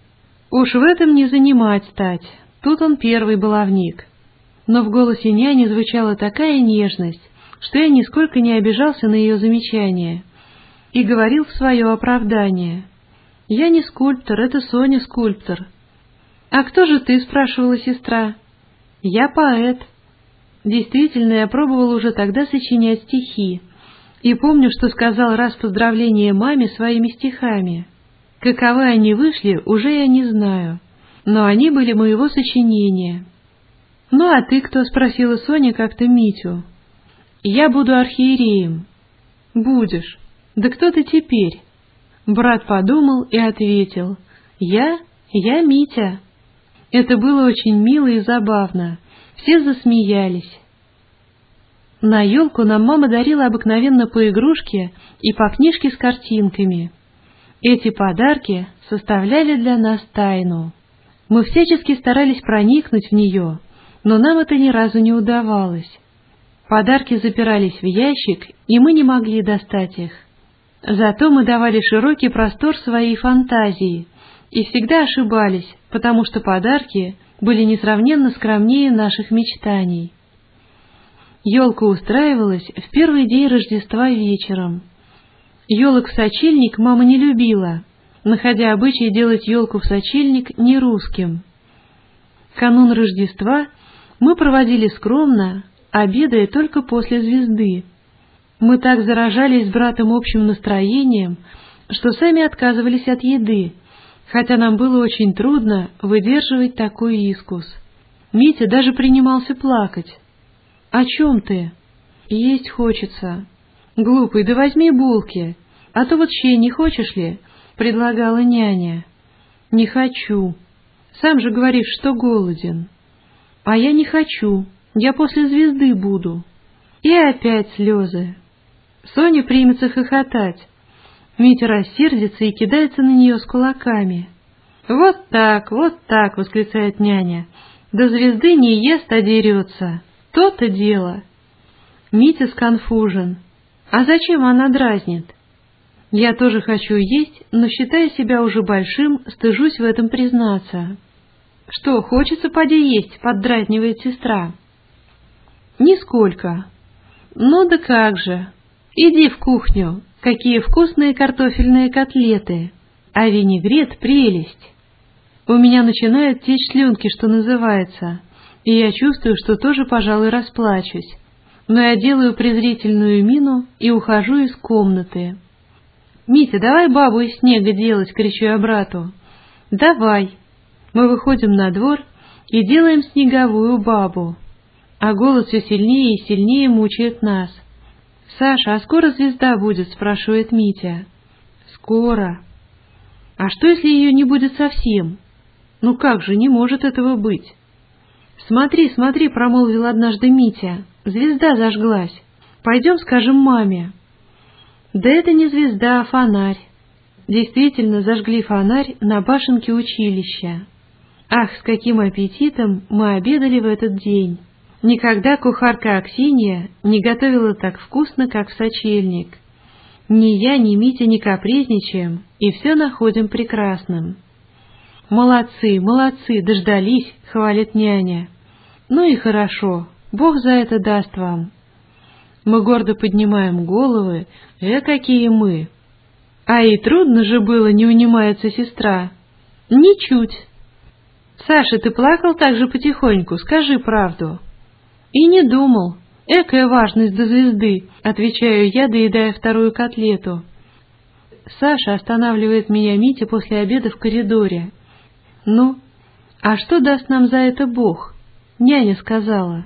Speaker 10: «Уж в этом не занимать стать», — тут он первый баловник. Но в голосе няни звучала такая нежность, что я нисколько не обижался на ее замечание и говорил в свое оправдание. «Я не скульптор, это Соня скульптор». «А кто же ты?» — спрашивала сестра. «Я поэт». Действительно, я пробовал уже тогда сочинять стихи, и помню, что сказал раз поздравление маме своими стихами. Каковы они вышли, уже я не знаю, но они были моего сочинения. «Ну а ты кто?» — спросила Соня как-то Митю. «Я буду архиереем». «Будешь? Да кто ты теперь?» Брат подумал и ответил: «Я? Я Митя». Это было очень мило и забавно. Все засмеялись. На елку нам мама дарила обыкновенно по игрушке и по книжке с картинками. Эти подарки составляли для нас тайну. Мы всячески старались проникнуть в нее, но нам это ни разу не удавалось. Подарки запирались в ящик, и мы не могли достать их. Зато мы давали широкий простор своей фантазии и всегда ошибались, потому что подарки были несравненно скромнее наших мечтаний. Елка устраивалась в первый день Рождества вечером. Елок в сочельник мама не любила, находя обычай делать елку в сочельник не русским. Канун Рождества мы проводили скромно, обедая только после звезды. Мы так заражались с братом общим настроением, что сами отказывались от еды, хотя нам было очень трудно выдерживать такой искус. Митя даже принимался плакать. «О чем ты?» «Есть хочется». «Глупый, да возьми булки, а то вот щей не хочешь ли?» — предлагала няня. «Не хочу. Сам же говоришь, что голоден». «А я не хочу, я после звезды буду». И опять слезы. Соня примется хохотать. Митя рассердится и кидается на нее с кулаками. «Вот так, вот так!» — восклицает няня. «До звезды не ест, а дерется. То-то дело!» Митя сконфужен. «А зачем она дразнит?» Я тоже хочу есть, но, считая себя уже большим, стыжусь в этом признаться. «Что, хочется поди есть?» — поддразнивает сестра. «Нисколько». «Ну да как же! Иди в кухню, какие вкусные картофельные котлеты, а винегрет — прелесть!» У меня начинают течь слюнки, что называется, и я чувствую, что тоже, пожалуй, расплачусь. Но я делаю презрительную мину и ухожу из комнаты. «Митя, давай бабу из снега делать!» — кричу я брату. «Давай!» Мы выходим на двор и делаем снеговую бабу. А голод все сильнее и сильнее мучает нас. «Саша, а скоро звезда будет?» — спрашивает Митя. «Скоро». «А что, если ее не будет совсем?» «Ну как же, не может этого быть». «Смотри, смотри», — промолвил однажды Митя, — «звезда зажглась. Пойдем скажем маме». Да это не звезда, а фонарь. Действительно, зажгли фонарь на башенке училища. Ах, с каким аппетитом мы обедали в этот день! Никогда кухарка Аксинья не готовила так вкусно, как в сочельник. Ни я, ни Митя не капризничаем, и все находим прекрасным. «Молодцы, молодцы, дождались», — хвалит няня. «Ну и хорошо, Бог за это даст вам». Мы гордо поднимаем головы, э, какие мы! А и трудно же было, не унимается сестра. Ничуть. «Саша, ты плакал так же потихоньку, скажи правду». «И не думал. Экая важность до звезды», — отвечаю я, доедая вторую котлету. Саша останавливает меня Митя после обеда в коридоре. «Ну, а что даст нам за это Бог?» — няня сказала.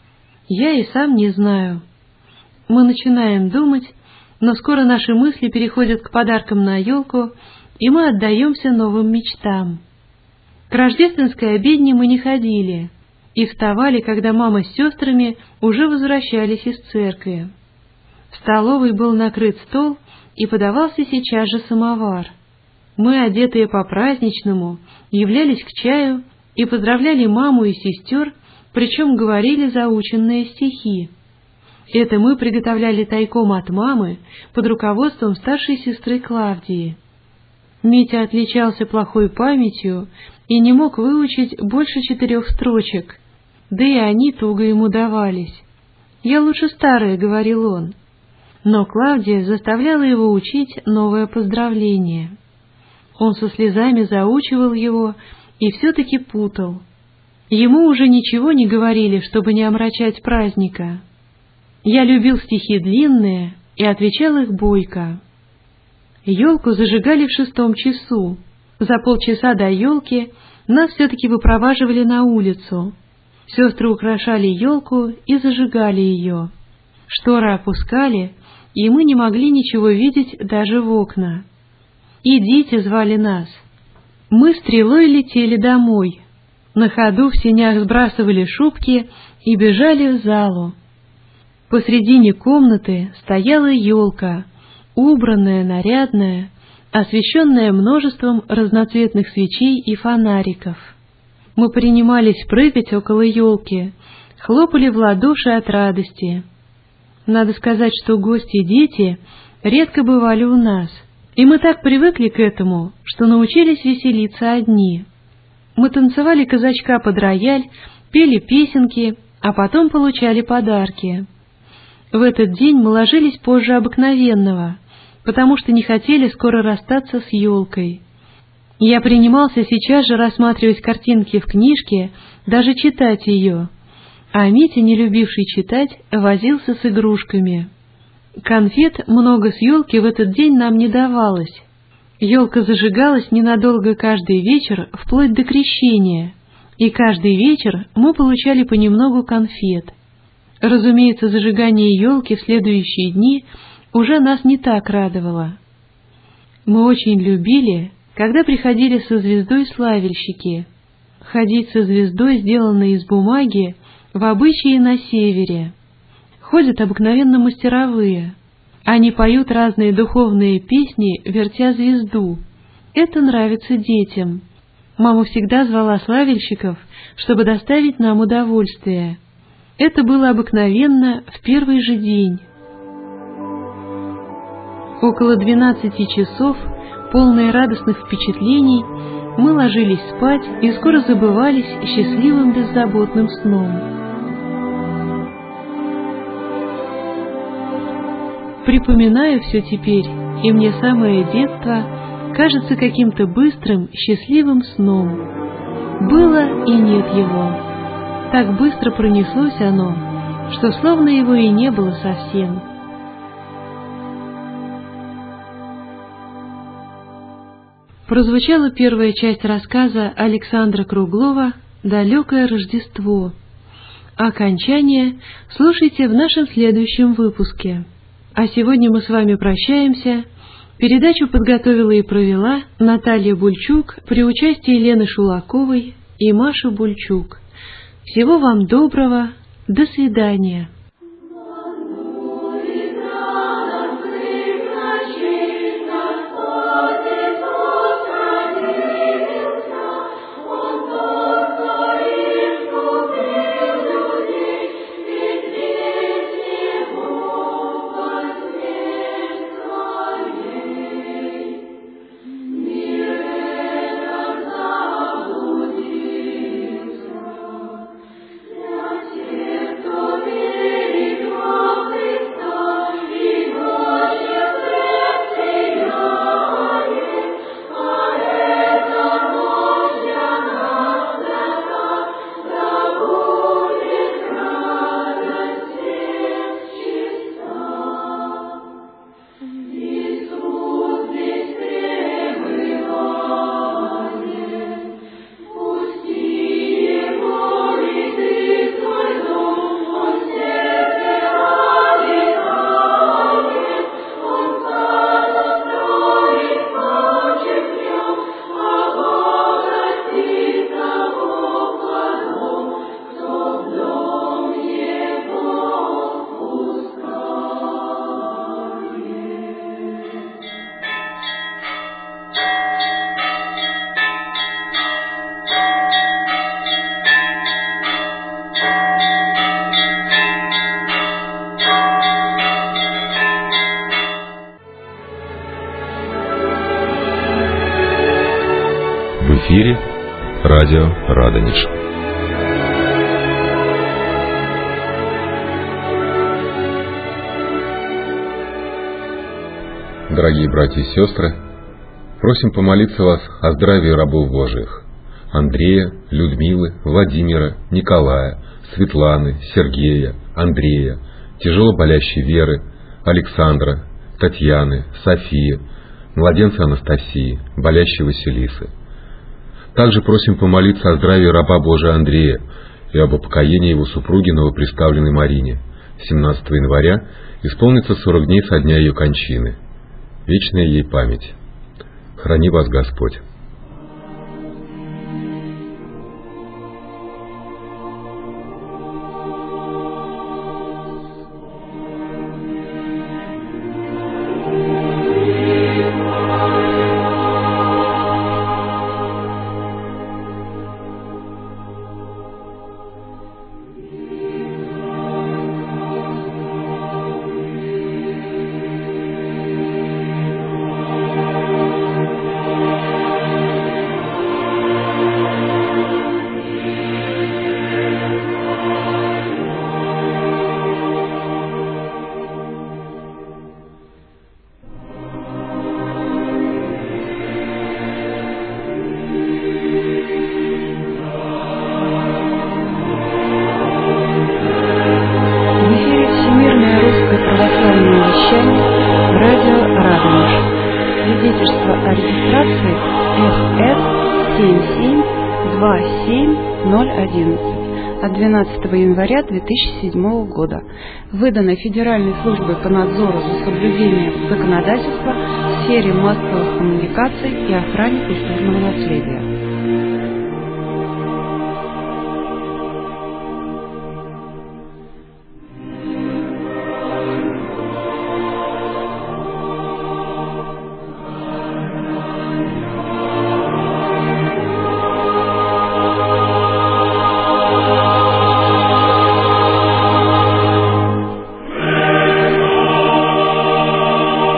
Speaker 10: «Я и сам не знаю». Мы начинаем думать, но скоро наши мысли переходят к подаркам на елку, и мы отдаемся новым мечтам. К рождественской обедне мы не ходили и вставали, когда мама с сестрами уже возвращались из церкви. В столовой был накрыт стол, и подавался сейчас же самовар. Мы, одетые по-праздничному, являлись к чаю и поздравляли маму и сестер, причем говорили заученные стихи. Это мы приготовляли тайком от мамы под руководством старшей сестры Клавдии. Митя отличался плохой памятью и не мог выучить больше четырех строчек, да и они туго ему давались. «Я лучше старая», — говорил он. Но Клавдия заставляла его учить новое поздравление. Он со слезами заучивал его и все-таки путал. Ему уже ничего не говорили, чтобы не омрачать праздника. Я любил стихи длинные и отвечал их бойко. Елку зажигали в шестом часу. За полчаса до елки нас все-таки выпроваживали на улицу. Сестры украшали елку и зажигали ее. Шторы опускали, и мы не могли ничего видеть даже в окна. «Идите», — звали нас. Мы стрелой летели домой. На ходу в сенях сбрасывали шубки и бежали в залу. Посредине комнаты стояла елка, убранная, нарядная, освещенная множеством разноцветных свечей и фонариков. Мы принимались прыгать около елки, хлопали в ладоши от радости. Надо сказать, что гости-дети редко бывали у нас, и мы так привыкли к этому, что научились веселиться одни. Мы танцевали казачка под рояль, пели песенки, а потом получали подарки. В этот день мы ложились позже обыкновенного, потому что не хотели скоро расстаться с елкой. Я принимался сейчас же рассматривать картинки в книжке, даже читать ее, а Митя, не любивший читать, возился с игрушками. Конфет много с елки в этот день нам не давалось. Елка зажигалась ненадолго каждый вечер, вплоть до крещения, и каждый вечер мы получали понемногу конфет. Разумеется, зажигание елки в следующие дни уже нас не так радовало. Мы очень любили, когда приходили со звездой славельщики. Ходить со звездой, сделанной из бумаги, в обычае на севере. Ходят обыкновенно мастеровые. Они поют разные духовные песни, вертя звезду. Это нравится детям. Мама всегда звала славельщиков, чтобы доставить нам удовольствие. Это было обыкновенно в первый же день. Около двенадцати часов, полные радостных впечатлений, мы ложились спать и скоро забывались счастливым беззаботным сном. Припоминаю все теперь, и мне самое детство кажется каким-то быстрым, счастливым сном. Было и нет его. так быстро пронеслось оно, что словно его и не было совсем. Прозвучала первая часть рассказа Александра Круглова «Далекое Рождество». Окончание слушайте в нашем следующем выпуске. А сегодня мы с вами прощаемся. Передачу подготовила и провела Наталья Бульчук при участии Лены Шулаковой и Маши Бульчук. Всего вам доброго. До свидания.
Speaker 3: В эфире радио Радонеж. Дорогие братья и сестры, просим помолиться вас о здравии рабов Божиих: Андрея, Людмилы, Владимира, Николая, Светланы, Сергея, Андрея, тяжело болящей Веры, Александра, Татьяны, Софии, младенца Анастасии, болящей Василисы. Также просим помолиться о здравии раба Божия Андрея и об упокоении его супруги новоприставленной Марине. семнадцатого января исполнится сорок дней со дня ее кончины. Вечная ей память. Храни вас Господь.
Speaker 1: Свидетельство о регистрации эф эс семь семь два семь ноль одиннадцать от двенадцатого января две тысячи седьмого года, выдано Федеральной службой по надзору за соблюдением законодательства в сфере массовых коммуникаций и охране культурного наследия.